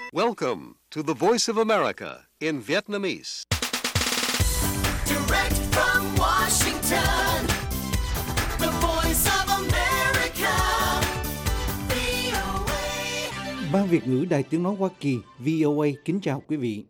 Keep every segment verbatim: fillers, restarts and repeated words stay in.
Welcome to the Voice of America in Vietnamese. Direct from Washington, the Voice of America, vê o a. Ban Việt ngữ Đài Tiếng nói Hoa Kỳ vê o a kính chào quý vị.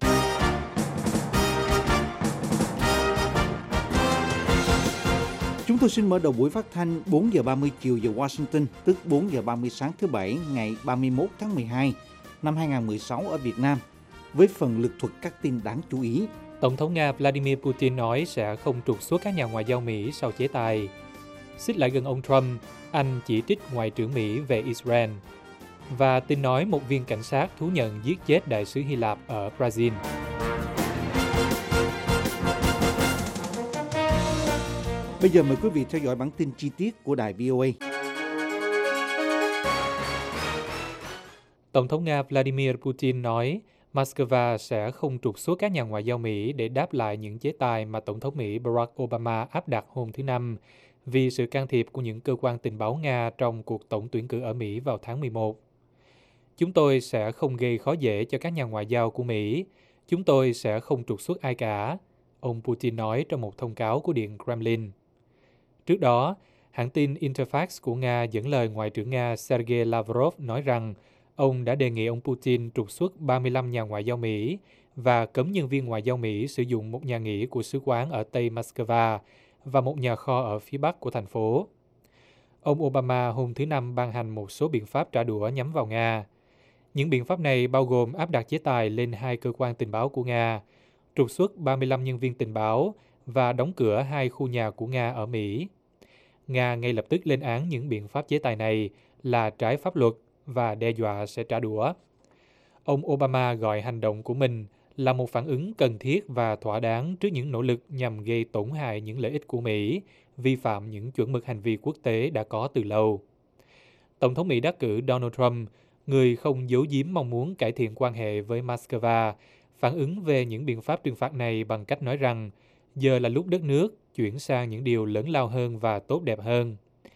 Chúng tôi xin mở đầu buổi phát thanh bốn giờ ba mươi chiều giờ Washington, tức bốn giờ ba mươi sáng thứ Bảy ngày ba mươi mốt tháng mười hai năm hai nghìn không trăm mười sáu ở Việt Nam, với phần lược thuật các tin đáng chú ý. Tổng thống Nga Vladimir Putin nói sẽ không trục xuất các nhà ngoại giao Mỹ sau chế tài. Xích lại gần ông Trump, Anh chỉ trích Ngoại trưởng Mỹ về Israel. Và tin nói một viên cảnh sát thú nhận giết chết đại sứ Hy Lạp ở Brazil. Bây giờ mời quý vị theo dõi bản tin chi tiết của đài vê o a. Tổng thống Nga Vladimir Putin nói Moscow sẽ không trục xuất các nhà ngoại giao Mỹ để đáp lại những chế tài mà Tổng thống Mỹ Barack Obama áp đặt hôm thứ Năm vì sự can thiệp của những cơ quan tình báo Nga trong cuộc tổng tuyển cử ở Mỹ vào tháng mười một. Chúng tôi sẽ không gây khó dễ cho các nhà ngoại giao của Mỹ. Chúng tôi sẽ không trục xuất ai cả, ông Putin nói trong một thông cáo của Điện Kremlin. Trước đó, hãng tin Interfax của Nga dẫn lời Ngoại trưởng Nga Sergei Lavrov nói rằng ông đã đề nghị ông Putin trục xuất ba mươi lăm nhà ngoại giao Mỹ và cấm nhân viên ngoại giao Mỹ sử dụng một nhà nghỉ của sứ quán ở Tây Moscow và một nhà kho ở phía bắc của thành phố. Ông Obama hôm thứ Năm ban hành một số biện pháp trả đũa nhắm vào Nga. Những biện pháp này bao gồm áp đặt chế tài lên hai cơ quan tình báo của Nga, trục xuất ba mươi lăm nhân viên tình báo và đóng cửa hai khu nhà của Nga ở Mỹ. Nga ngay lập tức lên án những biện pháp chế tài này là trái pháp luật và đe dọa sẽ trả đũa. Ông Obama gọi hành động của mình là một phản ứng cần thiết và thỏa đáng trước những nỗ lực nhằm gây tổn hại những lợi ích của Mỹ, vi phạm những chuẩn mực hành vi quốc tế đã có từ lâu. Tổng thống Mỹ đắc cử Donald Trump, người không giấu giếm mong muốn cải thiện quan hệ với Moscow, phản ứng về những biện pháp trừng phạt này bằng cách nói rằng giờ là lúc đất nước chuyển sang những điều lớn lao hơn và tốt đẹp hơn.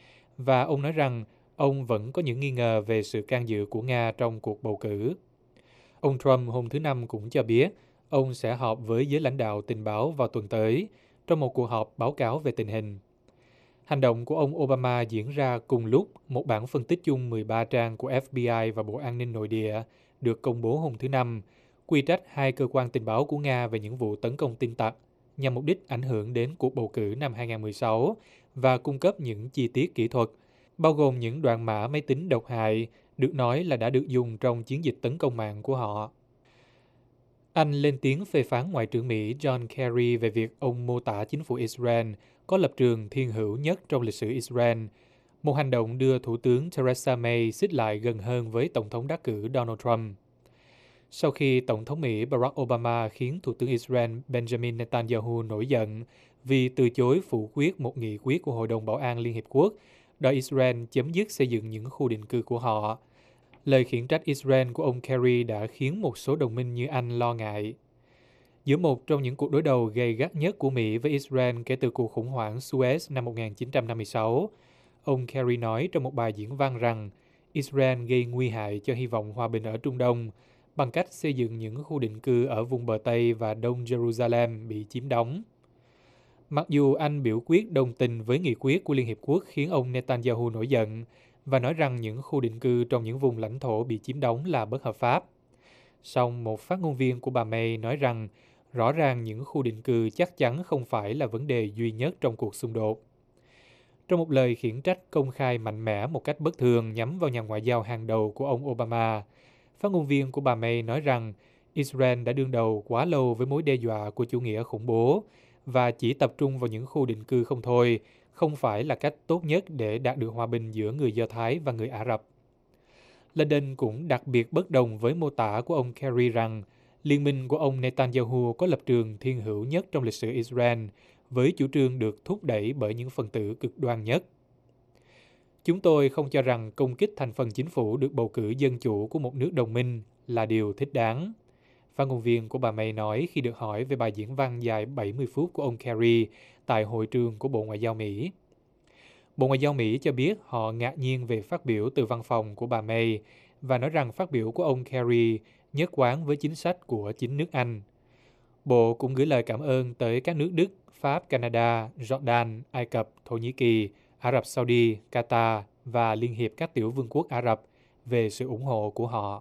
Và ông nói rằng ông vẫn có những nghi ngờ về sự can dự của Nga trong cuộc bầu cử. Ông Trump hôm thứ Năm cũng cho biết ông sẽ họp với giới lãnh đạo tình báo vào tuần tới trong một cuộc họp báo cáo về tình hình. Hành động của ông Obama diễn ra cùng lúc một bản phân tích chung mười ba trang của ép bê i và Bộ An ninh Nội địa được công bố hôm thứ Năm, quy trách hai cơ quan tình báo của Nga về những vụ tấn công tin tặc nhằm mục đích ảnh hưởng đến cuộc bầu cử năm hai nghìn không trăm mười sáu và cung cấp những chi tiết kỹ thuật, bao gồm những đoạn mã máy tính độc hại được nói là đã được dùng trong chiến dịch tấn công mạng của họ. Anh lên tiếng phê phán Ngoại trưởng Mỹ John Kerry về việc ông mô tả chính phủ Israel có lập trường thiên hữu nhất trong lịch sử Israel, một hành động đưa Thủ tướng Theresa May xích lại gần hơn với Tổng thống đắc cử Donald Trump. Sau khi Tổng thống Mỹ Barack Obama khiến Thủ tướng Israel Benjamin Netanyahu nổi giận vì từ chối phủ quyết một nghị quyết của Hội đồng Bảo an Liên Hiệp Quốc đòi Israel chấm dứt xây dựng những khu định cư của họ, lời khiển trách Israel của ông Kerry đã khiến một số đồng minh như Anh lo ngại. Giữa một trong những cuộc đối đầu gay gắt nhất của Mỹ với Israel kể từ cuộc khủng hoảng Suez năm một nghìn chín trăm năm mươi sáu, ông Kerry nói trong một bài diễn văn rằng Israel gây nguy hại cho hy vọng hòa bình ở Trung Đông bằng cách xây dựng những khu định cư ở vùng bờ Tây và Đông Jerusalem bị chiếm đóng. Mặc dù Anh biểu quyết đồng tình với nghị quyết của Liên Hiệp Quốc khiến ông Netanyahu nổi giận và nói rằng những khu định cư trong những vùng lãnh thổ bị chiếm đóng là bất hợp pháp, song một phát ngôn viên của bà May nói rằng rõ ràng những khu định cư chắc chắn không phải là vấn đề duy nhất trong cuộc xung đột. Trong một lời khiển trách công khai mạnh mẽ một cách bất thường nhắm vào nhà ngoại giao hàng đầu của ông Obama, phát ngôn viên của bà May nói rằng Israel đã đương đầu quá lâu với mối đe dọa của chủ nghĩa khủng bố và chỉ tập trung vào những khu định cư không thôi, không phải là cách tốt nhất để đạt được hòa bình giữa người Do Thái và người Ả Rập. London cũng đặc biệt bất đồng với mô tả của ông Kerry rằng liên minh của ông Netanyahu có lập trường thiên hữu nhất trong lịch sử Israel, với chủ trương được thúc đẩy bởi những phần tử cực đoan nhất. Chúng tôi không cho rằng công kích thành phần chính phủ được bầu cử dân chủ của một nước đồng minh là điều thích đáng, phát ngôn viên của bà May nói khi được hỏi về bài diễn văn dài bảy mươi phút của ông Kerry tại hội trường của Bộ Ngoại giao Mỹ. Bộ Ngoại giao Mỹ cho biết họ ngạc nhiên về phát biểu từ văn phòng của bà May và nói rằng phát biểu của ông Kerry nhất quán với chính sách của chính nước Anh. Bộ cũng gửi lời cảm ơn tới các nước Đức, Pháp, Canada, Jordan, Ai Cập, Thổ Nhĩ Kỳ, Ả Rập Saudi, Qatar và Liên hiệp các tiểu vương quốc Ả Rập về sự ủng hộ của họ.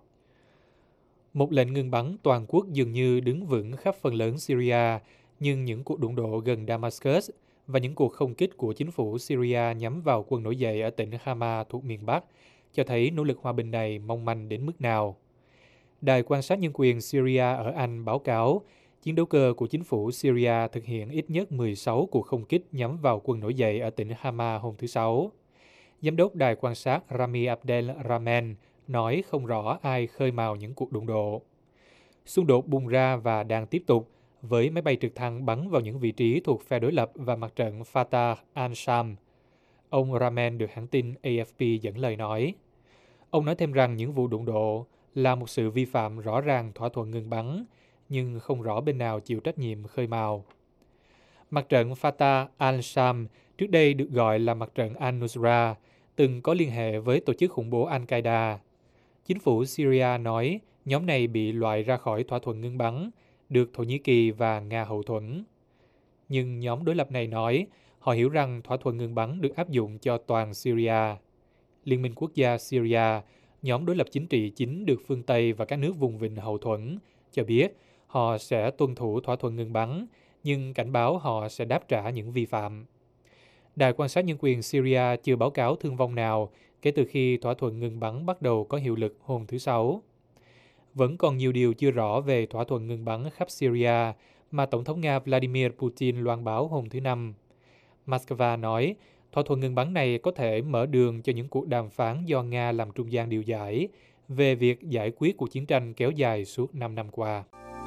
Một lệnh ngừng bắn toàn quốc dường như đứng vững khắp phần lớn Syria, nhưng những cuộc đụng độ gần Damascus và những cuộc không kích của chính phủ Syria nhắm vào quân nổi dậy ở tỉnh Hama thuộc miền Bắc cho thấy nỗ lực hòa bình này mong manh đến mức nào. Đài quan sát nhân quyền Syria ở Anh báo cáo chiến đấu cơ của chính phủ Syria thực hiện ít nhất mười sáu cuộc không kích nhắm vào quân nổi dậy ở tỉnh Hama hôm thứ Sáu. Giám đốc đài quan sát Rami Abdel Rahman nói không rõ ai khơi mào những cuộc đụng độ. Xung đột bùng ra và đang tiếp tục, với máy bay trực thăng bắn vào những vị trí thuộc phe đối lập và mặt trận Fatah al-Sham. Ông Rahman được hãng tin A F P dẫn lời nói. Ông nói thêm rằng những vụ đụng độ là một sự vi phạm rõ ràng thỏa thuận ngừng bắn, nhưng không rõ bên nào chịu trách nhiệm khơi mào. Mặt trận Fatah al-Sham, trước đây được gọi là mặt trận al-Nusra, từng có liên hệ với tổ chức khủng bố Al-Qaeda. Chính phủ Syria nói nhóm này bị loại ra khỏi thỏa thuận ngừng bắn, được Thổ Nhĩ Kỳ và Nga hậu thuẫn. Nhưng nhóm đối lập này nói họ hiểu rằng thỏa thuận ngừng bắn được áp dụng cho toàn Syria. Liên minh quốc gia Syria, nhóm đối lập chính trị chính được phương Tây và các nước vùng vịnh hậu thuẫn, cho biết họ sẽ tuân thủ thỏa thuận ngừng bắn, nhưng cảnh báo họ sẽ đáp trả những vi phạm. Đài quan sát nhân quyền Syria chưa báo cáo thương vong nào kể từ khi thỏa thuận ngừng bắn bắt đầu có hiệu lực hôm thứ Sáu. Vẫn còn nhiều điều chưa rõ về thỏa thuận ngừng bắn khắp Syria mà Tổng thống Nga Vladimir Putin loan báo hôm thứ Năm. Moscow nói thỏa thuận ngừng bắn này có thể mở đường cho những cuộc đàm phán do Nga làm trung gian điều giải về việc giải quyết cuộc chiến tranh kéo dài suốt năm năm qua.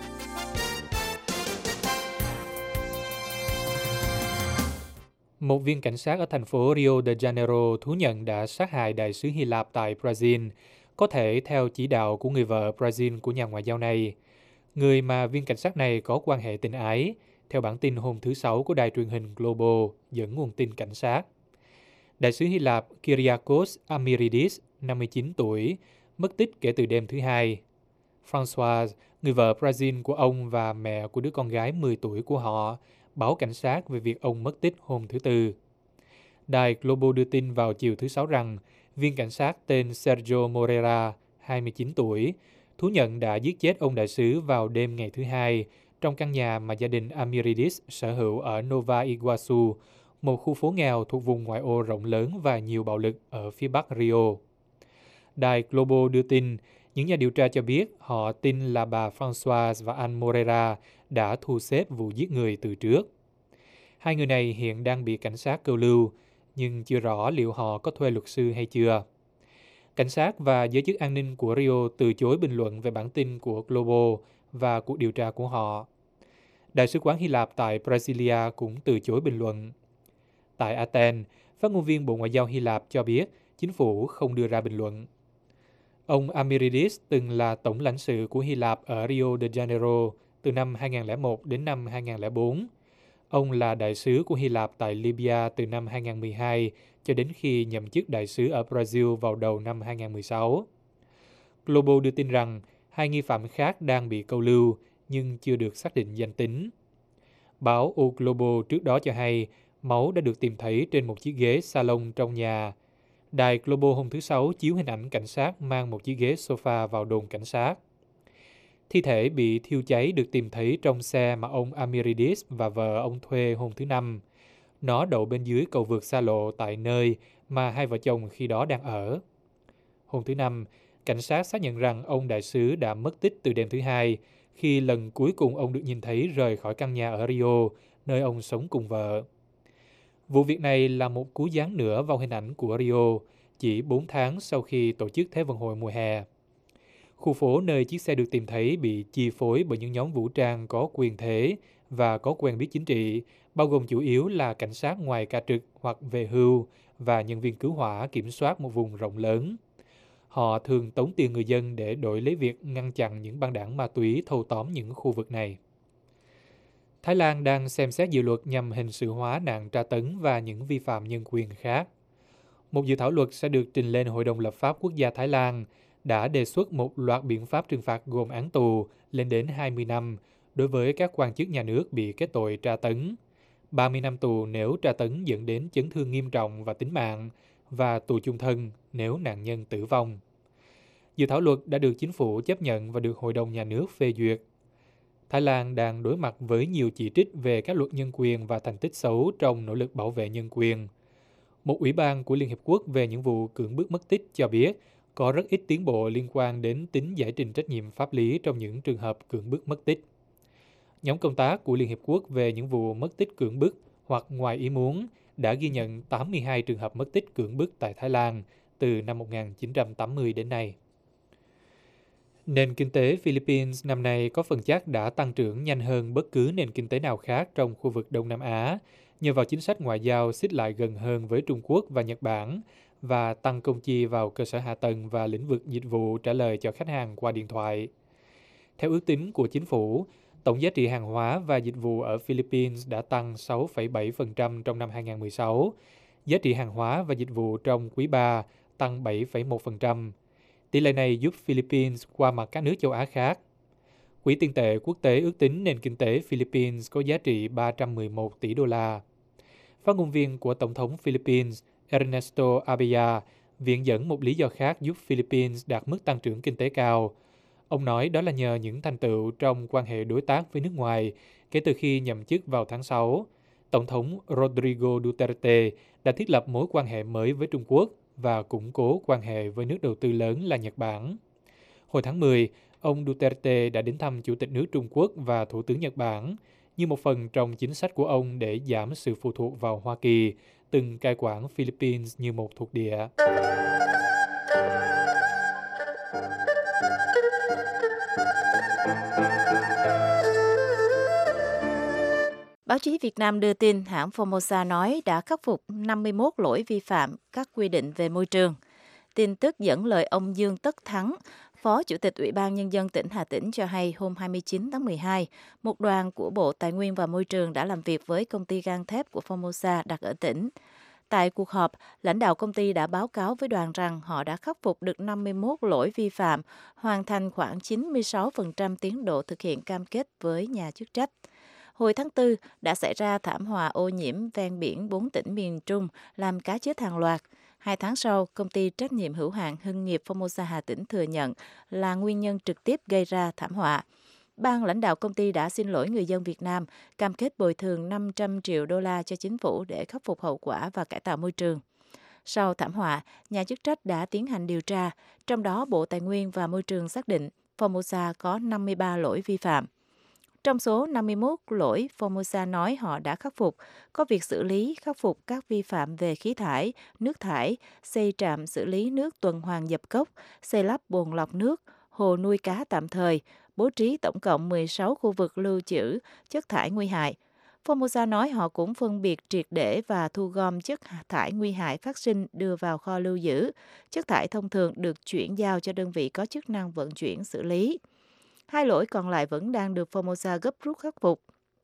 Một viên cảnh sát ở thành phố Rio de Janeiro thú nhận đã sát hại đại sứ Hy Lạp tại Brazil, có thể theo chỉ đạo của người vợ Brazil của nhà ngoại giao này, người mà viên cảnh sát này có quan hệ tình ái, theo bản tin hôm thứ Sáu của đài truyền hình Globo dẫn nguồn tin cảnh sát. Đại sứ Hy Lạp Kyriakos Amiridis, năm mươi chín tuổi, mất tích kể từ đêm thứ Hai. Françoise, người vợ Brazil của ông và mẹ của đứa con gái mười tuổi của họ, báo cảnh sát về việc ông mất tích hôm thứ Tư. Đài Globo đưa tin vào chiều thứ Sáu rằng viên cảnh sát tên Sergio Moreira, hai mươi chín tuổi, thú nhận đã giết chết ông đại sứ vào đêm ngày thứ Hai trong căn nhà mà gia đình Amiridis sở hữu ở Nova Iguaçu, một khu phố nghèo thuộc vùng ngoại ô rộng lớn và nhiều bạo lực ở phía bắc Rio. Đài Globo đưa tin, những nhà điều tra cho biết họ tin là bà Françoise và anh Moreira đã thu xếp vụ giết người từ trước. Hai người này hiện đang bị cảnh sát câu lưu, nhưng chưa rõ liệu họ có thuê luật sư hay chưa. Cảnh sát và giới chức an ninh của Rio từ chối bình luận về bản tin của Globo và cuộc điều tra của họ. Đại sứ quán Hy Lạp tại Brasilia cũng từ chối bình luận. Tại Athens, phát ngôn viên Bộ Ngoại giao Hy Lạp cho biết chính phủ không đưa ra bình luận. Ông Amiridis từng là tổng lãnh sự của Hy Lạp ở Rio de Janeiro từ năm hai nghìn không trăm lẻ một đến năm hai nghìn không trăm lẻ bốn. Ông là đại sứ của Hy Lạp tại Libya từ năm hai nghìn không trăm mười hai cho đến khi nhậm chức đại sứ ở Brazil vào đầu năm hai nghìn không trăm mười sáu. Globo đưa tin rằng hai nghi phạm khác đang bị câu lưu nhưng chưa được xác định danh tính. Báo O Globo trước đó cho hay máu đã được tìm thấy trên một chiếc ghế salon trong nhà. Đài Globo hôm thứ Sáu chiếu hình ảnh cảnh sát mang một chiếc ghế sofa vào đồn cảnh sát. Thi thể bị thiêu cháy được tìm thấy trong xe mà ông Amiridis và vợ ông thuê hôm thứ Năm. Nó đậu bên dưới cầu vượt xa lộ tại nơi mà hai vợ chồng khi đó đang ở. Hôm thứ Năm, cảnh sát xác nhận rằng ông đại sứ đã mất tích từ đêm thứ Hai, khi lần cuối cùng ông được nhìn thấy rời khỏi căn nhà ở Rio, nơi ông sống cùng vợ. Vụ việc này là một cú giáng nữa vào hình ảnh của Rio, chỉ bốn tháng sau khi tổ chức Thế vận hội mùa hè. Khu phố nơi chiếc xe được tìm thấy bị chi phối bởi những nhóm vũ trang có quyền thế và có quen biết chính trị, bao gồm chủ yếu là cảnh sát ngoài ca trực hoặc về hưu và nhân viên cứu hỏa kiểm soát một vùng rộng lớn. Họ thường tống tiền người dân để đổi lấy việc ngăn chặn những băng đảng ma túy thâu tóm những khu vực này. Thái Lan đang xem xét dự luật nhằm hình sự hóa nạn tra tấn và những vi phạm nhân quyền khác. Một dự thảo luật sẽ được trình lên Hội đồng lập pháp quốc gia Thái Lan, đã đề xuất một loạt biện pháp trừng phạt gồm án tù lên đến hai mươi năm đối với các quan chức nhà nước bị kết tội tra tấn, ba mươi năm tù nếu tra tấn dẫn đến chấn thương nghiêm trọng và tính mạng, và tù chung thân nếu nạn nhân tử vong. Dự thảo luật đã được chính phủ chấp nhận và được Hội đồng Nhà nước phê duyệt. Thái Lan đang đối mặt với nhiều chỉ trích về các luật nhân quyền và thành tích xấu trong nỗ lực bảo vệ nhân quyền. Một ủy ban của Liên Hiệp Quốc về những vụ cưỡng bức mất tích cho biết có rất ít tiến bộ liên quan đến tính giải trình trách nhiệm pháp lý trong những trường hợp cưỡng bức mất tích. Nhóm công tác của Liên Hiệp Quốc về những vụ mất tích cưỡng bức hoặc ngoài ý muốn đã ghi nhận tám mươi hai trường hợp mất tích cưỡng bức tại Thái Lan từ năm một nghìn chín trăm tám mươi đến nay. Nền kinh tế Philippines năm nay có phần chắc đã tăng trưởng nhanh hơn bất cứ nền kinh tế nào khác trong khu vực Đông Nam Á, nhờ vào chính sách ngoại giao xích lại gần hơn với Trung Quốc và Nhật Bản và tăng công chi vào cơ sở hạ tầng và lĩnh vực dịch vụ trả lời cho khách hàng qua điện thoại. Theo ước tính của chính phủ, tổng giá trị hàng hóa và dịch vụ ở Philippines đã tăng sáu phẩy bảy phần trăm trong năm hai nghìn không trăm mười sáu. Giá trị hàng hóa và dịch vụ trong quý ba tăng bảy phẩy một phần trăm. Tỷ lệ này giúp Philippines qua mặt các nước châu Á khác. Quỹ tiền tệ quốc tế ước tính nền kinh tế Philippines có giá trị ba trăm mười một tỷ đô la. Phát ngôn viên của Tổng thống Philippines Ernesto Abella viện dẫn một lý do khác giúp Philippines đạt mức tăng trưởng kinh tế cao. Ông nói đó là nhờ những thành tựu trong quan hệ đối tác với nước ngoài kể từ khi nhậm chức vào tháng sáu. Tổng thống Rodrigo Duterte đã thiết lập mối quan hệ mới với Trung Quốc và củng cố quan hệ với nước đầu tư lớn là Nhật Bản. Hồi tháng mười, ông Duterte đã đến thăm Chủ tịch nước Trung Quốc và Thủ tướng Nhật Bản như một phần trong chính sách của ông để giảm sự phụ thuộc vào Hoa Kỳ, từng cai quản Philippines như một thuộc địa. Báo chí Việt Nam đưa tin hãng Formosa nói đã khắc phục năm mươi mốt lỗi vi phạm các quy định về môi trường. Tin tức dẫn lời ông Dương Tất Thắng, Phó Chủ tịch Ủy ban Nhân dân tỉnh Hà Tĩnh cho hay hôm hai mươi chín tháng mười hai, một đoàn của Bộ Tài nguyên và Môi trường đã làm việc với công ty gang thép của Formosa đặt ở tỉnh. Tại cuộc họp, lãnh đạo công ty đã báo cáo với đoàn rằng họ đã khắc phục được năm mươi mốt lỗi vi phạm, hoàn thành khoảng chín mươi sáu phần trăm tiến độ thực hiện cam kết với nhà chức trách. Hồi tháng tư, đã xảy ra thảm họa ô nhiễm ven biển bốn tỉnh miền Trung, làm cá chết hàng loạt. Hai tháng sau, công ty trách nhiệm hữu hạn Hưng nghiệp Formosa Hà Tĩnh thừa nhận là nguyên nhân trực tiếp gây ra thảm họa. Ban lãnh đạo công ty đã xin lỗi người dân Việt Nam, cam kết bồi thường năm trăm triệu đô la cho chính phủ để khắc phục hậu quả và cải tạo môi trường. Sau thảm họa, nhà chức trách đã tiến hành điều tra, trong đó Bộ Tài nguyên và Môi trường xác định Formosa có năm mươi ba lỗi vi phạm. Trong số năm mươi mốt lỗi Formosa nói họ đã khắc phục, có việc xử lý, khắc phục các vi phạm về khí thải, nước thải, xây trạm xử lý nước tuần hoàn dập cốc, xây lắp bồn lọc nước, hồ nuôi cá tạm thời, bố trí tổng cộng mười sáu khu vực lưu trữ chất thải nguy hại. Formosa nói họ cũng phân biệt triệt để và thu gom chất thải nguy hại phát sinh đưa vào kho lưu giữ. Chất thải thông thường được chuyển giao cho đơn vị có chức năng vận chuyển xử lý. Hai lỗi còn lại vẫn đang được Formosa gấp rút khắc phục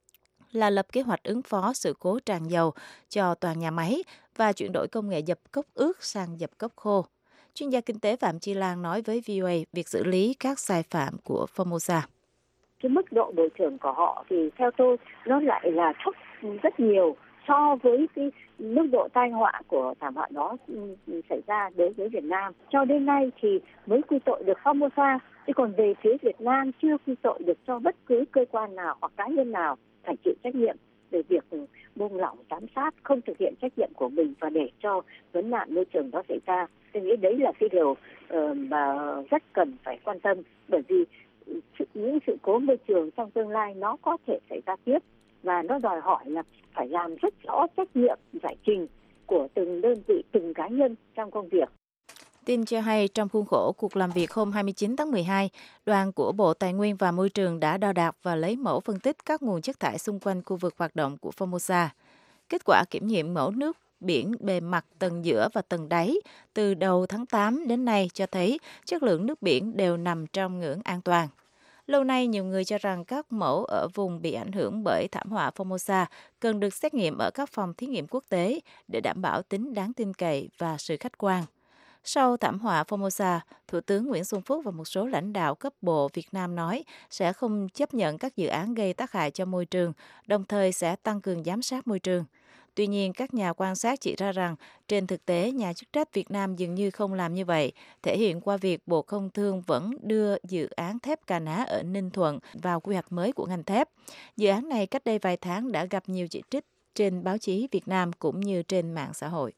là lập kế hoạch ứng phó sự cố tràn dầu cho toàn nhà máy và chuyển đổi công nghệ dập cốc ướt sang dập cốc khô. Chuyên gia kinh tế Phạm Chi Lan nói với vê o a việc xử lý các sai phạm của Formosa. Cái mức độ bồi thường của họ thì theo tôi nó lại là thấp rất nhiều so với cái mức độ tai họa của thảm họa đó xảy ra đối với Việt Nam. Cho đến nay thì mới quy tội được Formosa, chứ còn về phía Việt Nam chưa quy tội được cho bất cứ cơ quan nào hoặc cá nhân nào phải chịu trách nhiệm về việc buông lỏng giám sát, không thực hiện trách nhiệm của mình và để cho vấn nạn môi trường đó xảy ra. Tôi nghĩ đấy là cái điều uh, mà rất cần phải quan tâm, bởi vì những sự cố môi trường trong tương lai nó có thể xảy ra tiếp và nó đòi hỏi là phải làm rất rõ trách nhiệm giải trình của từng đơn vị, từng cá nhân trong công việc. Tin cho hay trong khuôn khổ cuộc làm việc hôm hai mươi chín tháng mười hai, đoàn của Bộ Tài nguyên và Môi trường đã đo đạc và lấy mẫu phân tích các nguồn chất thải xung quanh khu vực hoạt động của Formosa. Kết quả kiểm nghiệm mẫu nước biển bề mặt tầng giữa và tầng đáy từ đầu tháng tám đến nay cho thấy chất lượng nước biển đều nằm trong ngưỡng an toàn. Lâu nay, nhiều người cho rằng các mẫu ở vùng bị ảnh hưởng bởi thảm họa Formosa cần được xét nghiệm ở các phòng thí nghiệm quốc tế để đảm bảo tính đáng tin cậy và sự khách quan. Sau thảm họa Formosa, Thủ tướng Nguyễn Xuân Phúc và một số lãnh đạo cấp bộ Việt Nam nói sẽ không chấp nhận các dự án gây tác hại cho môi trường, đồng thời sẽ tăng cường giám sát môi trường. Tuy nhiên, các nhà quan sát chỉ ra rằng, trên thực tế, nhà chức trách Việt Nam dường như không làm như vậy, thể hiện qua việc Bộ Công Thương vẫn đưa dự án thép Cà Ná ở Ninh Thuận vào quy hoạch mới của ngành thép. Dự án này cách đây vài tháng đã gặp nhiều chỉ trích trên báo chí Việt Nam cũng như trên mạng xã hội.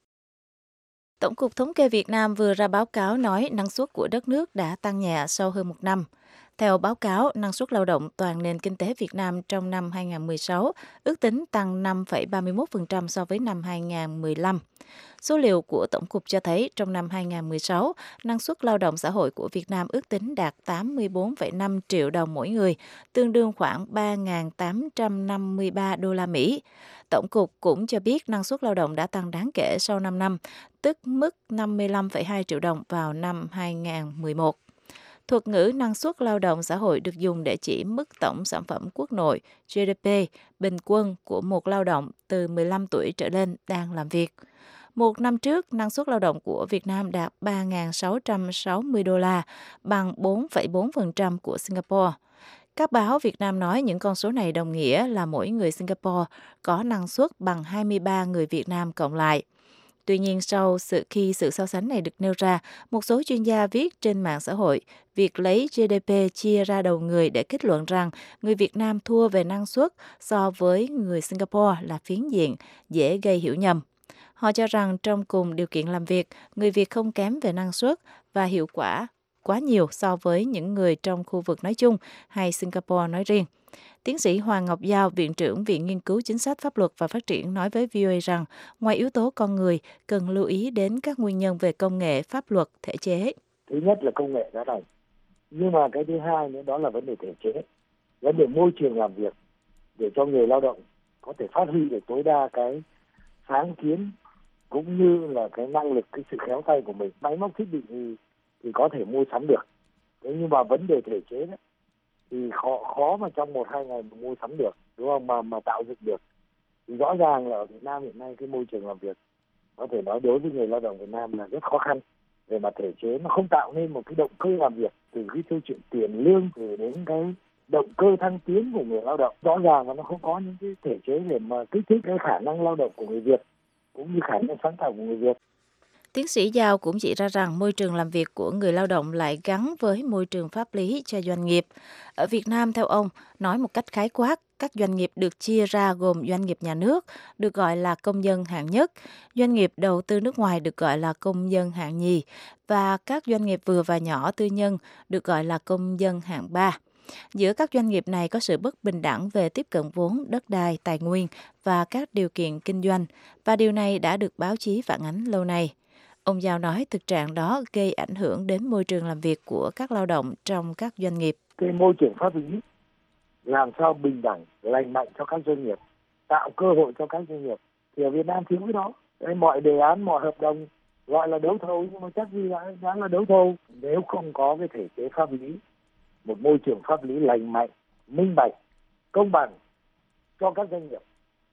Tổng cục Thống kê Việt Nam vừa ra báo cáo nói năng suất của đất nước đã tăng nhẹ sau hơn một năm. Theo báo cáo, năng suất lao động toàn nền kinh tế Việt Nam trong năm hai không một sáu ước tính tăng năm phẩy ba mươi mốt phần trăm so với năm hai không một lăm. Số liệu của Tổng cục cho thấy trong năm hai không một sáu, năng suất lao động xã hội của Việt Nam ước tính đạt tám mươi tư phẩy năm triệu đồng mỗi người, tương đương khoảng ba nghìn tám trăm năm mươi ba đô la Mỹ. Tổng cục cũng cho biết năng suất lao động đã tăng đáng kể sau năm năm, tức mức năm mươi lăm phẩy hai triệu đồng vào năm hai không một một. Thuật ngữ năng suất lao động xã hội được dùng để chỉ mức tổng sản phẩm quốc nội G D P bình quân của một lao động từ mười lăm tuổi trở lên đang làm việc. Một năm trước, năng suất lao động của Việt Nam đạt ba nghìn sáu trăm sáu mươi đô la, bằng bốn phẩy bốn phần trăm của Singapore. Các báo Việt Nam nói những con số này đồng nghĩa là mỗi người Singapore có năng suất bằng hai mươi ba người Việt Nam cộng lại. Tuy nhiên, sau sự khi sự so sánh này được nêu ra, một số chuyên gia viết trên mạng xã hội, việc lấy G D P chia ra đầu người để kết luận rằng người Việt Nam thua về năng suất so với người Singapore là phiến diện, dễ gây hiểu nhầm. Họ cho rằng trong cùng điều kiện làm việc, người Việt không kém về năng suất và hiệu quả quá nhiều so với những người trong khu vực nói chung hay Singapore nói riêng. Tiến sĩ Hoàng Ngọc Giao, Viện trưởng Viện Nghiên cứu Chính sách Pháp luật và Phát triển nói với vê o a rằng, ngoài yếu tố con người, cần lưu ý đến các nguyên nhân về công nghệ, pháp luật, thể chế. Thứ nhất là công nghệ giá thành, nhưng mà cái thứ hai nữa đó là vấn đề thể chế, vấn đề môi trường làm việc để cho người lao động có thể phát huy được tối đa cái sáng kiến cũng như là cái năng lực, cái sự khéo tay của mình. Máy móc thiết bị thì, thì có thể mua sắm được, thế nhưng mà vấn đề thể chế đó thì khó khó mà trong một hai ngày mà mua sắm được, đúng không, mà mà tạo dựng được. Thì rõ ràng là ở Việt Nam hiện nay cái môi trường làm việc có thể nói đối với người lao động Việt Nam là rất khó khăn về mặt thể chế, nó không tạo nên một cái động cơ làm việc, từ cái câu chuyện tiền lương rồi đến cái động cơ thăng tiến của người lao động. Rõ ràng là nó không có những cái thể chế để mà kích thích cái khả năng lao động của người Việt cũng như khả năng sáng tạo của người Việt. Tiến sĩ Giao cũng chỉ ra rằng môi trường làm việc của người lao động lại gắn với môi trường pháp lý cho doanh nghiệp. Ở Việt Nam, theo ông, nói một cách khái quát, các doanh nghiệp được chia ra gồm doanh nghiệp nhà nước, được gọi là công dân hạng nhất, doanh nghiệp đầu tư nước ngoài được gọi là công dân hạng nhì, và các doanh nghiệp vừa và nhỏ tư nhân được gọi là công dân hạng ba. Giữa các doanh nghiệp này có sự bất bình đẳng về tiếp cận vốn, đất đai, tài nguyên và các điều kiện kinh doanh, và điều này đã được báo chí phản ánh lâu nay. Ông Giao nói thực trạng đó gây ảnh hưởng đến môi trường làm việc của các lao động trong các doanh nghiệp. Cái môi trường pháp lý làm sao bình đẳng, lành mạnh cho các doanh nghiệp, tạo cơ hội cho các doanh nghiệp, thì ở Việt Nam thiếu cái đó. Đấy, mọi đề án, mọi hợp đồng gọi là đấu thầu, nhưng mà chắc gì đã, đã là đấu thầu. Nếu không có cái thể chế pháp lý, một môi trường pháp lý lành mạnh, minh bạch, công bằng cho các doanh nghiệp,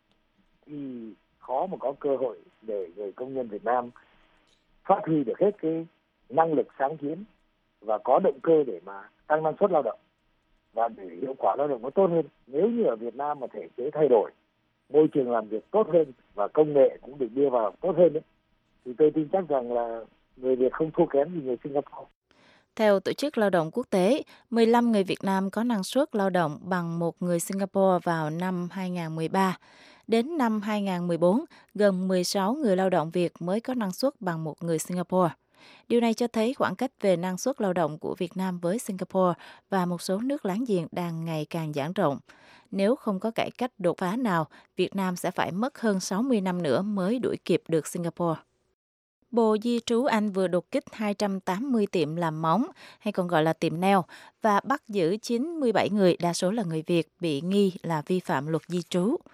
thì khó mà có cơ hội để người công nhân Việt Nam phát huy được hết cái năng lực sáng kiến và có động cơ để mà tăng năng suất lao động và để hiệu quả lao động nó tốt hơn. Nếu như ở Việt Nam mà thể chế thay đổi, môi trường làm việc tốt hơn và công nghệ cũng được đưa vào tốt hơn ấy, thì tôi tin chắc rằng là người Việt không thua kém gì người Singapore. Theo Tổ chức Lao động Quốc tế, mười lăm người Việt Nam có năng suất lao động bằng một người Singapore vào năm hai không một ba. Đến năm hai không một bốn, gần mười sáu người lao động Việt mới có năng suất bằng một người Singapore. Điều này cho thấy khoảng cách về năng suất lao động của Việt Nam với Singapore và một số nước láng giềng đang ngày càng giãn rộng. Nếu không có cải cách đột phá nào, Việt Nam sẽ phải mất hơn sáu mươi năm nữa mới đuổi kịp được Singapore. Bộ Di trú Anh vừa đột kích hai trăm tám mươi tiệm làm móng, hay còn gọi là tiệm nail, và bắt giữ chín mươi bảy người, đa số là người Việt, bị nghi là vi phạm luật di trú.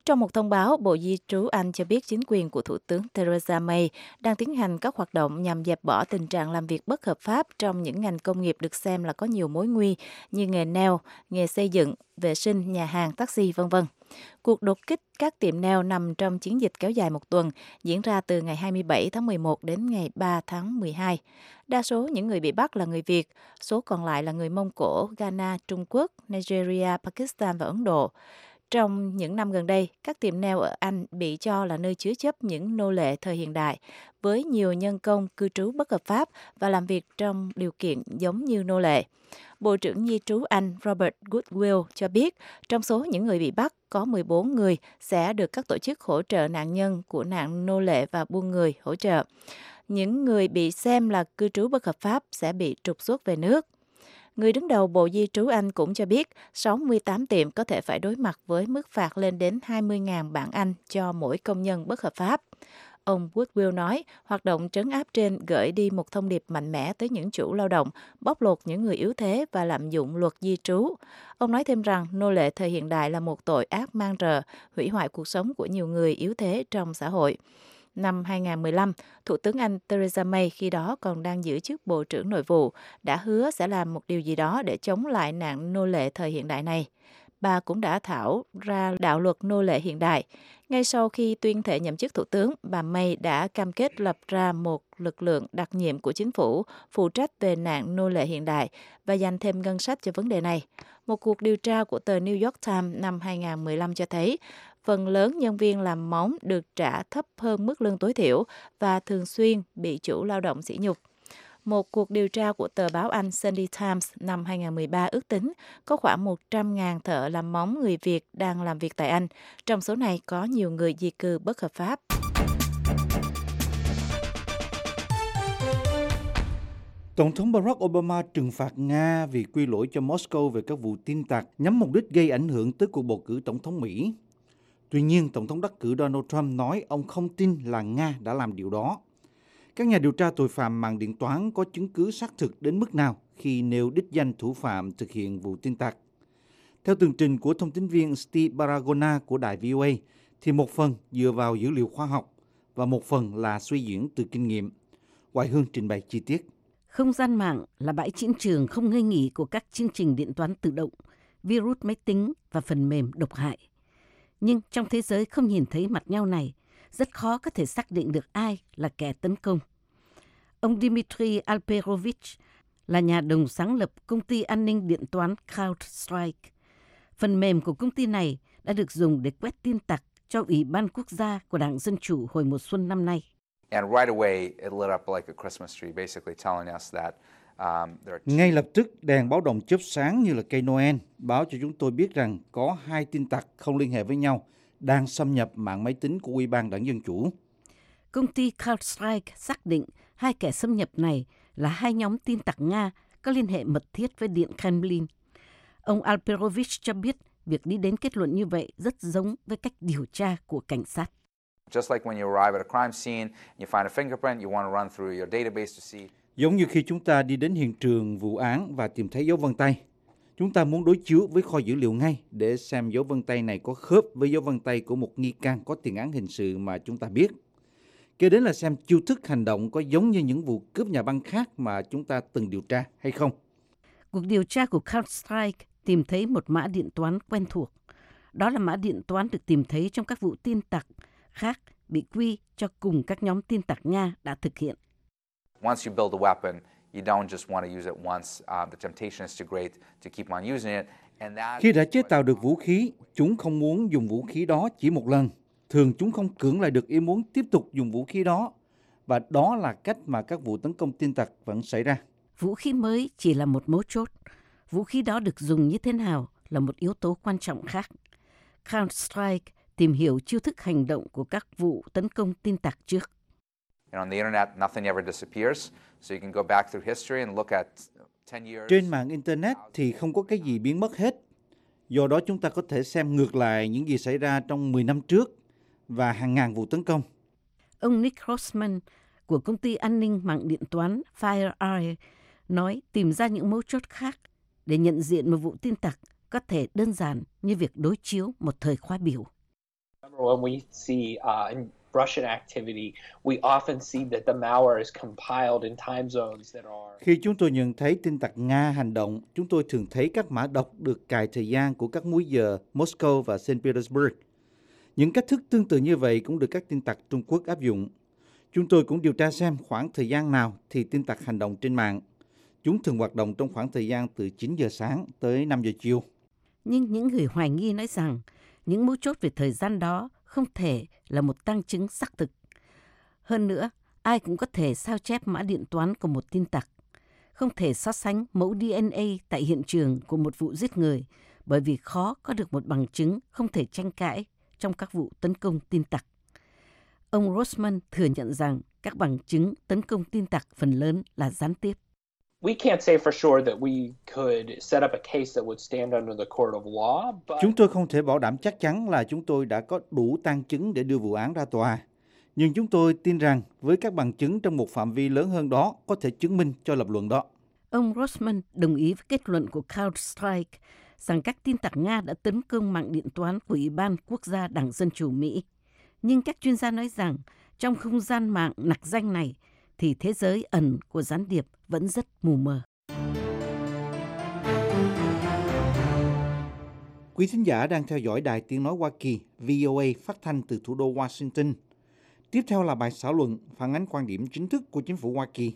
Trong một thông báo, Bộ Di trú Anh cho biết chính quyền của Thủ tướng Theresa May đang tiến hành các hoạt động nhằm dẹp bỏ tình trạng làm việc bất hợp pháp trong những ngành công nghiệp được xem là có nhiều mối nguy như nghề nail, nghề xây dựng, vệ sinh, nhà hàng, taxi, vân vân. Cuộc đột kích các tiệm nail nằm trong chiến dịch kéo dài một tuần, diễn ra từ ngày hai mươi bảy tháng mười một đến ngày ba tháng mười hai. Đa số những người bị bắt là người Việt, số còn lại là người Mông Cổ, Ghana, Trung Quốc, Nigeria, Pakistan và Ấn Độ. Trong những năm gần đây, các tiệm nail ở Anh bị cho là nơi chứa chấp những nô lệ thời hiện đại, với nhiều nhân công cư trú bất hợp pháp và làm việc trong điều kiện giống như nô lệ. Bộ trưởng Di trú Anh Robert Goodwill cho biết, trong số những người bị bắt, có mười bốn người sẽ được các tổ chức hỗ trợ nạn nhân của nạn nô lệ và buôn người hỗ trợ. Những người bị xem là cư trú bất hợp pháp sẽ bị trục xuất về nước. Người đứng đầu Bộ Di trú Anh cũng cho biết sáu mươi tám tiệm có thể phải đối mặt với mức phạt lên đến hai mươi nghìn bảng Anh cho mỗi công nhân bất hợp pháp. Ông Woodwell nói, hoạt động trấn áp trên gửi đi một thông điệp mạnh mẽ tới những chủ lao động, bóc lột những người yếu thế và lạm dụng luật di trú. Ông nói thêm rằng nô lệ thời hiện đại là một tội ác man rợ, hủy hoại cuộc sống của nhiều người yếu thế trong xã hội. Năm hai không một lăm, Thủ tướng Anh Theresa May khi đó còn đang giữ chức Bộ trưởng Nội vụ, đã hứa sẽ làm một điều gì đó để chống lại nạn nô lệ thời hiện đại này. Bà cũng đã thảo ra đạo luật nô lệ hiện đại. Ngay sau khi tuyên thệ nhậm chức thủ tướng, bà May đã cam kết lập ra một lực lượng đặc nhiệm của chính phủ phụ trách về nạn nô lệ hiện đại và dành thêm ngân sách cho vấn đề này. Một cuộc điều tra của tờ New York Times năm hai không một lăm cho thấy, phần lớn nhân viên làm móng được trả thấp hơn mức lương tối thiểu và thường xuyên bị chủ lao động sỉ nhục. Một cuộc điều tra của tờ báo Anh Sunday Times năm hai không một ba ước tính có khoảng một trăm nghìn thợ làm móng người Việt đang làm việc tại Anh. Trong số này có nhiều người di cư bất hợp pháp. Tổng thống Barack Obama trừng phạt Nga vì quy lỗi cho Moscow về các vụ tin tặc nhằm mục đích gây ảnh hưởng tới cuộc bầu cử tổng thống Mỹ. Tuy nhiên, Tổng thống đắc cử Donald Trump nói ông không tin là Nga đã làm điều đó. Các nhà điều tra tội phạm mạng điện toán có chứng cứ xác thực đến mức nào khi nêu đích danh thủ phạm thực hiện vụ tin tặc. Theo tường trình của thông tin viên Steve Baragona của đài vê o a, thì một phần dựa vào dữ liệu khoa học và một phần là suy diễn từ kinh nghiệm. Hoài Hương trình bày chi tiết. Không gian mạng là bãi chiến trường không ngơi nghỉ của các chương trình điện toán tự động, virus máy tính và phần mềm độc hại. Nhưng trong thế giới không nhìn thấy mặt nhau này, rất khó có thể xác định được ai là kẻ tấn công. Ông Dmitry Alperovich là nhà đồng sáng lập công ty an ninh điện toán CrowdStrike. Phần mềm của công ty này đã được dùng để quét tin tặc cho Ủy ban Quốc gia của Đảng Dân Chủ hồi mùa xuân năm nay. Ngay lập tức, đèn báo động chớp sáng như là cây Noel, báo cho chúng tôi biết rằng có hai tin tặc không liên hệ với nhau đang xâm nhập mạng máy tính của Ủy ban Đảng Dân Chủ. Công ty CrowdStrike xác định hai kẻ xâm nhập này là hai nhóm tin tặc Nga có liên hệ mật thiết với Điện Kremlin. Ông Alperovich cho biết việc đi đến kết luận như vậy rất giống với cách điều tra của cảnh sát. Giống như khi chúng ta đi đến hiện trường vụ án và tìm thấy dấu vân tay. Chúng ta muốn đối chiếu với kho dữ liệu ngay để xem dấu vân tay này có khớp với dấu vân tay của một nghi can có tiền án hình sự mà chúng ta biết. Kế đến là xem chiêu thức hành động có giống như những vụ cướp nhà băng khác mà chúng ta từng điều tra hay không. Cuộc điều tra của CrowdStrike tìm thấy một mã điện toán quen thuộc. Đó là mã điện toán được tìm thấy trong các vụ tin tặc khác bị quy cho cùng các nhóm tin tặc Nga đã thực hiện. Once you build a weapon, you don't just want to use it once. Uh, the temptation is too great to keep on using it. And that... Khi đã chế tạo được vũ khí, chúng không muốn dùng vũ khí đó chỉ một lần. Thường chúng không cưỡng lại được ý muốn tiếp tục dùng vũ khí đó. Và đó là cách mà các vụ tấn công tin tặc vẫn xảy ra. Vũ khí mới chỉ là một mấu chốt. Vũ khí đó được dùng như thế nào là một yếu tố quan trọng khác. CrowdStrike tìm hiểu chiêu thức hành động của các vụ tấn công tin tặc trước. Trên mạng Internet thì không có cái gì biến mất hết. Do đó chúng ta có thể xem ngược lại những gì xảy ra trong mười năm trước và hàng ngàn vụ tấn công. Ông Nick Grossman của công ty an ninh mạng điện toán FireEye nói tìm ra những mấu chốt khác để nhận diện một vụ tin tặc có thể đơn giản như việc đối chiếu một thời khóa biểu. when we see uh, Russian activity, we often see that the malware is compiled in time zones that are... Khi chúng tôi nhận thấy tin tặc Nga hành động, chúng tôi thường thấy các mã độc được cài thời gian của các múi giờ Moscow và Saint Petersburg. Những cách thức tương tự như vậy cũng được các tin tặc Trung Quốc áp dụng. Chúng tôi cũng điều tra xem khoảng thời gian nào thì tin tặc hành động trên mạng. Chúng thường hoạt động trong khoảng thời gian từ chín giờ sáng tới năm giờ chiều. Nhưng những người hoài nghi nói rằng những mấu chốt về thời gian đó không thể là một tăng chứng xác thực. Hơn nữa, ai cũng có thể sao chép mã điện toán của một tin tặc. Không thể so sánh mẫu đê en a tại hiện trường của một vụ giết người bởi vì khó có được một bằng chứng không thể tranh cãi trong các vụ tấn công tin tặc. Ông Rosman thừa nhận rằng các bằng chứng tấn công tin tặc phần lớn là gián tiếp. We can't say for sure that we could set up a case that would stand under the court of law, but... Chúng tôi không thể bảo đảm chắc chắn là chúng tôi đã có đủ tang chứng để đưa vụ án ra tòa. Nhưng chúng tôi tin rằng với các bằng chứng trong một phạm vi lớn hơn đó có thể chứng minh cho lập luận đó. Ông Rosman đồng ý với kết luận của CrowdStrike rằng các tin tặc Nga đã tấn công mạng điện toán của Ủy ban Quốc gia Đảng Dân Chủ Mỹ. Nhưng các chuyên gia nói rằng trong không gian mạng nặc danh này thì thế giới ẩn của gián điệp vẫn rất mù mờ. Quý thính giả đang theo dõi Đài Tiếng Nói Hoa Kỳ V O A phát thanh từ thủ đô Washington. Tiếp theo là bài xã luận phản ánh quan điểm chính thức của chính phủ Hoa Kỳ.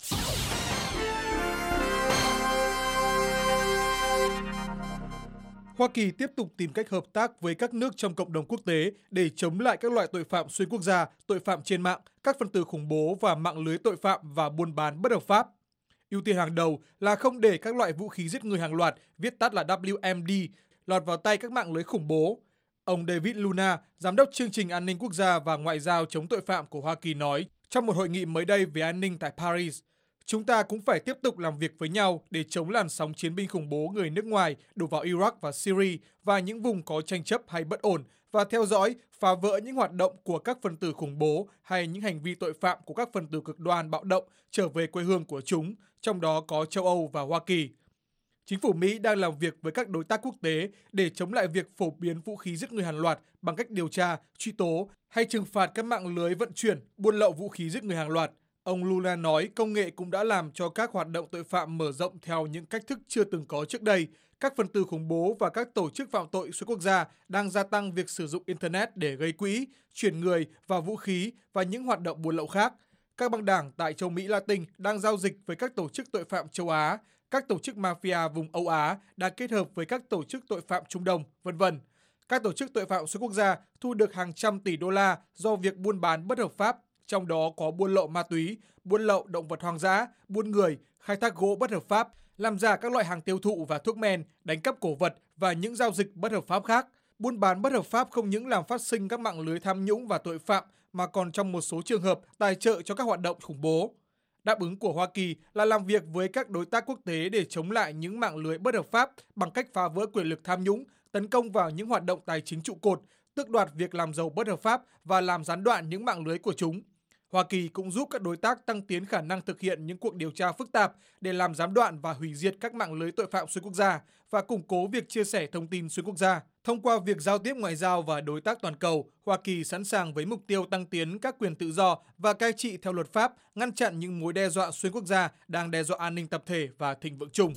Hoa Kỳ tiếp tục tìm cách hợp tác với các nước trong cộng đồng quốc tế để chống lại các loại tội phạm xuyên quốc gia, tội phạm trên mạng, các phần tử khủng bố và mạng lưới tội phạm và buôn bán bất hợp pháp. Ưu tiên hàng đầu là không để các loại vũ khí giết người hàng loạt, viết tắt là W M D, lọt vào tay các mạng lưới khủng bố. Ông David Luna, Giám đốc chương trình an ninh quốc gia và ngoại giao chống tội phạm của Hoa Kỳ nói trong một hội nghị mới đây về an ninh tại Paris, chúng ta cũng phải tiếp tục làm việc với nhau để chống làn sóng chiến binh khủng bố người nước ngoài đổ vào Iraq và Syria và những vùng có tranh chấp hay bất ổn và theo dõi, phá vỡ những hoạt động của các phần tử khủng bố hay những hành vi tội phạm của các phần tử cực đoan bạo động trở về quê hương của chúng, trong đó có châu Âu và Hoa Kỳ. Chính phủ Mỹ đang làm việc với các đối tác quốc tế để chống lại việc phổ biến vũ khí giết người hàng loạt bằng cách điều tra, truy tố hay trừng phạt các mạng lưới vận chuyển, buôn lậu vũ khí giết người hàng loạt. Ông Lula nói công nghệ cũng đã làm cho các hoạt động tội phạm mở rộng theo những cách thức chưa từng có trước đây. Các phần tử khủng bố và các tổ chức phạm tội xuyên quốc gia đang gia tăng việc sử dụng Internet để gây quỹ, chuyển người và vũ khí và những hoạt động buôn lậu khác. Các băng đảng tại châu Mỹ Latin đang giao dịch với các tổ chức tội phạm châu Á, các tổ chức mafia vùng Âu Á đang kết hợp với các tổ chức tội phạm Trung Đông, vân vân. Các tổ chức tội phạm xuyên quốc gia thu được hàng trăm tỷ đô la do việc buôn bán bất hợp pháp, trong đó có buôn lậu ma túy, buôn lậu động vật hoang dã, buôn người, khai thác gỗ bất hợp pháp, làm giả các loại hàng tiêu thụ và thuốc men, đánh cắp cổ vật và những giao dịch bất hợp pháp khác. Buôn bán bất hợp pháp không những làm phát sinh các mạng lưới tham nhũng và tội phạm mà còn trong một số trường hợp tài trợ cho các hoạt động khủng bố. Đáp ứng của Hoa Kỳ là làm việc với các đối tác quốc tế để chống lại những mạng lưới bất hợp pháp bằng cách phá vỡ quyền lực tham nhũng, tấn công vào những hoạt động tài chính trụ cột, tước đoạt việc làm giàu bất hợp pháp và làm gián đoạn những mạng lưới của chúng. Hoa Kỳ cũng giúp các đối tác tăng tiến khả năng thực hiện những cuộc điều tra phức tạp để làm gián đoạn và hủy diệt các mạng lưới tội phạm xuyên quốc gia và củng cố việc chia sẻ thông tin xuyên quốc gia. Thông qua việc giao tiếp ngoại giao và đối tác toàn cầu, Hoa Kỳ sẵn sàng với mục tiêu tăng tiến các quyền tự do và cai trị theo luật pháp, ngăn chặn những mối đe dọa xuyên quốc gia đang đe dọa an ninh tập thể và thịnh vượng chung.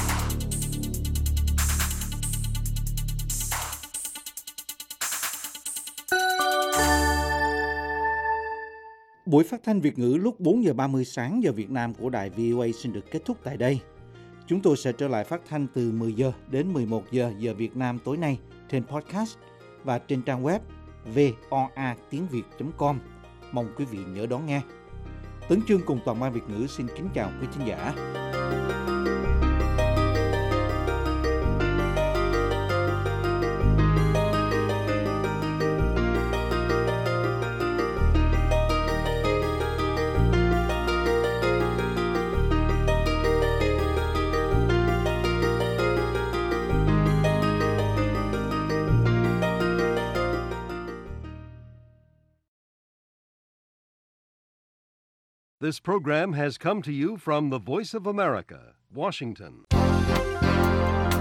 Buổi phát thanh Việt ngữ lúc bốn giờ ba mươi sáng giờ Việt Nam của đài vê o a xin được kết thúc tại đây. Chúng tôi sẽ trở lại phát thanh từ mười giờ đến mười một giờ giờ Việt Nam tối nay trên podcast và trên trang web voa tiếng việt chấm com. Mong quý vị nhớ đón nghe. Tấn Chương cùng toàn ban Việt ngữ xin kính chào quý thính giả. This program has come to you from the Voice of America, Washington.